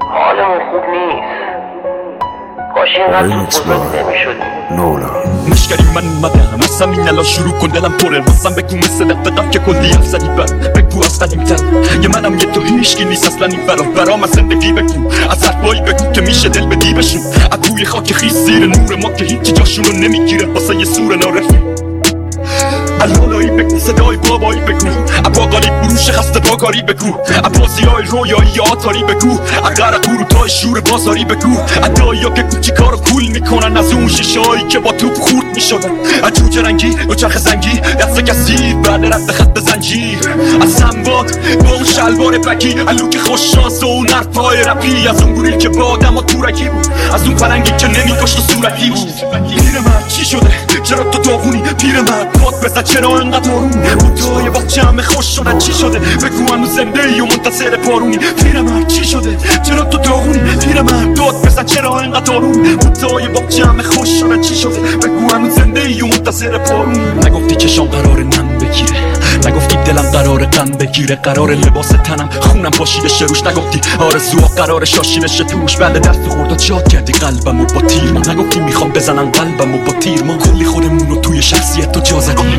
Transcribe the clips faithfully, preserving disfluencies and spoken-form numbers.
حالمون خوب نیست. کاش اینقدر بزرگ نمیشدیم. نولا مشکری من اومدم از همین الان شروع کن، دلم پره واسم بگو مثل دفقم که کلی حرف زدی بر بگو از قدیم‌تر یه منم یه تو هیچکی نیست اصلا این برا برام از زندگی بگو، از حرفایی بگو که میشه دل بدی بشون، از توی خاک خیس زیر نور ما که هیچی جاشونو نمیگیره واسه یه سور نارفی. الالایی بگو صدای بابایی بگو، اباقاری بروش خسته باگاری بگو، ابازی های رویایی آتاری بگو، اگر قورو تای شور بازاری بگو، ادایی ها که کوچی کارو کول میکنن از اون شیشه هایی که با توپ خورد میشدن، از جوجه رنگی و چرخ زنگی دست کسی بعد رفت خط زنجیر، از سنباد با اون شلوار بگی الو که خوششانس و اون حرفای رپی، از اون گوریل که با آدم ها تورکی بود، از اون پرنگی که نمیکاشت و صورتی بود. پیرمرد چی شده چرا تو داغونی؟ پیرمرد پاد بزن چرا انقدر آروم؟ بودای بچه همه خوش شدن چی شده؟ بگو هنوز زنده ای و منتظر بارونی. پیرمرد چی شده چرا تو داغونی؟ پیرمرد داد بزن چرا انقدر آروم؟ بودای بچه همه خوش شدن چی شده؟ بگو هنوز زنده ای و منتظر بارونی. نگفتی چشام قرار نم بگیره، نگفتی دلم قرار غم بگیره، قرار لباس تنم خونم پاشیدشه روش، نگفتی آرزوها قرار شاشیدشه توش، بعد دست خورد و جاد کردی قلبمو با تیر ما، نگفتی میخوام بزنن قلبمو با تیر ما، کلی خودمونو توی شخصیت تو جا زدی،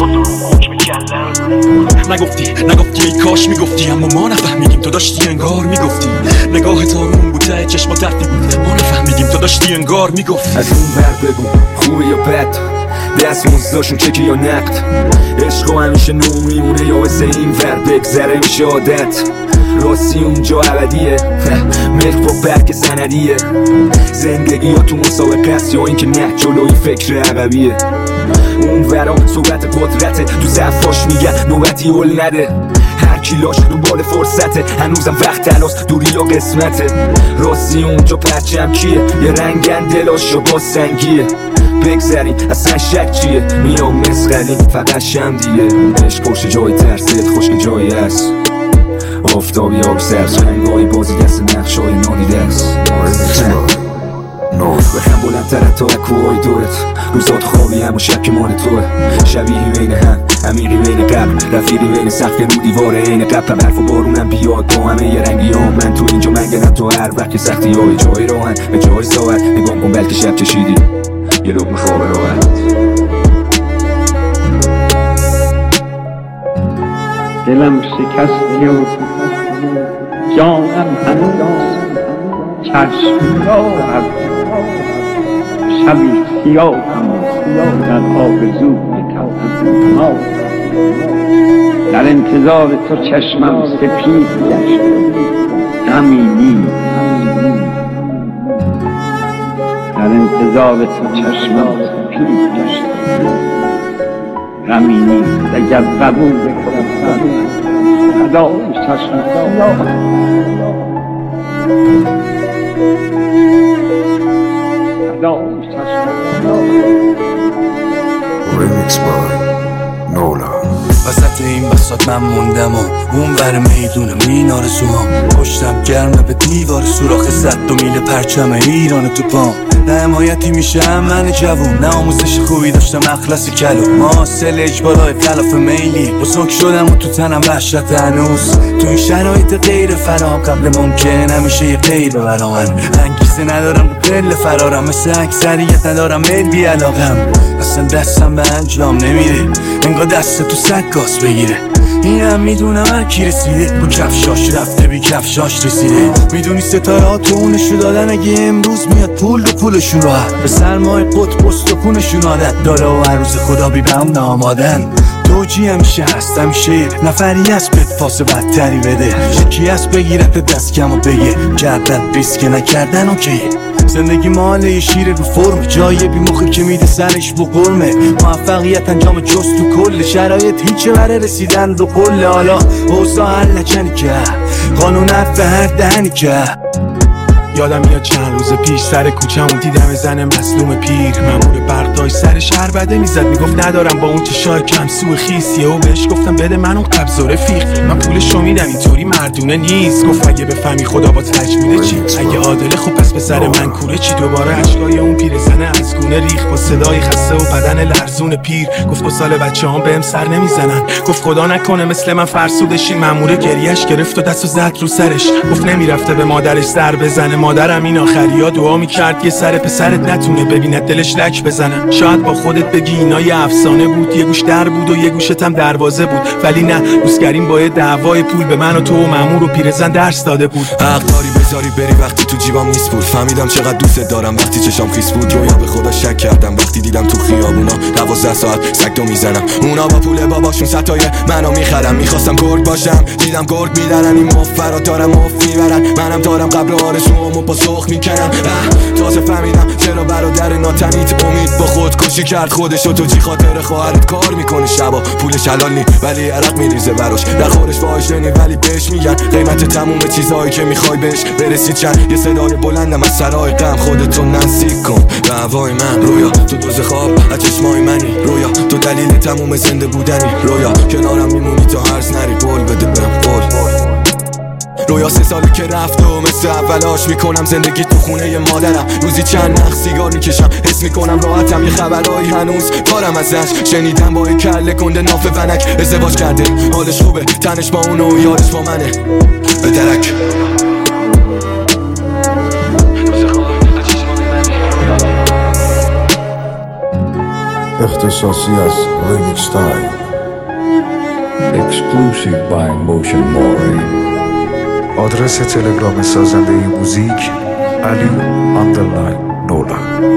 نگفتی نگفتی ای کاش میگفتی اما ما نفهمیدیم تو داشتی انگار میگفتی، نگاه تارون بود ته چشما ترتی بود ما نفهمیدیم تو داشتی انگار میگفتی. از اون بر بگو خوبه یا بد، دست مزداشون چکی یا نقد، عشق و همیشه نو میمونه یا واسه این ور بگذره میشه عادت، راستی اونجا ابدیه ملک با برگ سندیه، زندگی ها تو مسابقه است یا اینکه نه جلوی فکر عقبیه، اون ورا صحبت قدرته تو صفاش میگن نوبتی هل نده، هر کی لاش رو بال فرصته هنوزم وقت تلاس دوری یا قسمته، راستی اونجا پرچم کیه یه رنگن دلاشو با سنگیه، بگذریم اصلا شک چیه میام مسخریم فقط شم دیگه، عشق پشت جای ترست خشک جایی هست، آفتابی آب سبز رنگای بازی دست نقشای نادیده است، بخم بلندتر تا کوهای دورت، روزات خوابی هم و شب که مال توه، شبیهی بین هم عمیقی بین قبل، رفیقی بین سقف رو دیواره این قبل، برف و بارونم بیاد با همه یه رنگی ها، من تو اینجا منگنم تو هر وقت که سختی های جای راهن به جای ساعت، نگام کن بلکه شب چشیدی یه لقمه خواب راحت. دلم شکستی و جانم هنوز چشم راحت، شبی سیاه هم در آرزو ما، در انتظار تو چشمم سپید گشت غمی نیست، در انتظار تو چشمم سپید گشت غمی نیست، اگر قبول بکنم فدای چشم سیاه. Remix by Nola. وسط این بساط من موندم و اون بر میدونم این آرزوام، پشتم گرمه به دیوار سوراخ صد دو میل پرچم ایران تو پام، نه حمایتی میشم من جوون، نه آموزش خوبی داشتم اخلاصی کلو، حاصل اجبارای خلاف میلی بزرگ شدم و تو تنم وحشت هنوز، تو این شرایط غیر فرام قبل ممکن همیشه یه غیر برا من، انگیزه ندارم رو دل فرارم، مثل اکثریت ندارم میل بی علاقم، اصلا دستم به انجام نمیره انگار دست تو سکاس بگیره، اینم میدونم هر کی رسیده با کفشاش رفته بی کفشاش رسیده، میدونی ستاره ها تو اونشو دادن اگه امروز میاد پول و پولشون راحت، به سرمای قطب استخونشون عادت داره و هر روز خدا بی بهم نامادن، توجی همیشه هست همیشه نفری هست بهت فاس بدتری بده، یکی هست بگیرت دست کم و بگه کردن ریسک نکردن اوکیه، زندگی مال یه شیر رو فرم، جای بی مخی که میده سرش با قرمه، موفقیت انجام جز تو کل شرایط هیچه بره رسیدن رو قله، حالا اوضاع هر لچنی که قانون به هر دهنی که یادم میاد چند روز پیش سر کوچمون دیدم زن مظلوم پیر، مامور برق داشت سر شهر بده میزد، میگفت ندارم با اون چشای کم سو خیسیه و بهش گفتم بده من اون قبض و رفیق، من پولشو میدم اینطوری مردونه نیست. گفت اگه بفهمی خدا با تجمیده چی، اگه عادله خب پس به سر من کوره چی. دوباره اشکای اون پیرزنه از گونه ریخ با صدای خسته و بدن لرزون پیر. گفت دو سال بچه‌هام بهم سر نمیزنن، گفت خدا نکنه مثل من فرسودشی. مامور گریش گرفت و دستو زد رو سرش، گفت نمیرفته به مادرش سر بزنه. مادرم این آخریا دعا میکرد یه سر پسرت نتونه ببینه دلش لک بزنه. شاید با خودت بگی اینا یه افسانه بود، یه گوش در بود و یه گوشت هم دروازه بود، ولی نه، دوستگریم با یه دعوای پول به من و تو و مامور و پیرزن درس داده بود. حق داری بذاری بری وقتی تو جیبام نیست بود، فهمیدم چقدر دوست دارم وقتی چشام خیس بود. رویا به خدا شک کردم وقتی دیدم تو خیابونا دوازده ساعت سگدو میزنم، اونا با پول باباشون ستای منو میخرم. میخواستم گرگ باشم دیدم گرگ میدارن، این مفرا دارم مف میبرن، منم دارم قبل آرزوامو با سخ میکنم. تازه فهمیدم چرا برادر ناتنیت امید با خود کشی کرد خودشو، تو جی خاطر خواهرت کار میکنه شبا، پولش حلال نی ولی عرق میریزه براش، نخورش واژنی ولی بهش میگن قیمت تموم چیزایی که میخوای بهش برسی چند. یه صدای بلندم از سرای غم، خودتو نزدیک کن به هوای من. رویا تو دوز خواب از چشمای منی، رویا تو دلیل تموم زنده بودنی، رویا کنارم میمونی تا هرز نری، قول بده بهم قول. رویا سه سالی که رفت و مثل اولاش میکنم زندگی تو خونه مادرم، روزی چند نخ سیگار میکشم، حس میکنم راحتم، یه خبرایی هنوز دارم ازش. شنیدم با یه کله کنده ناف ونک ازدواج کرده، حالش خوبه، تنش با اونو یادش با منه. به درک اختصاصی از ریمیکس تایم. Exclusive by Motion Mori. آدرس تلگرام سازنده موزیک علی اندرلاین نولا.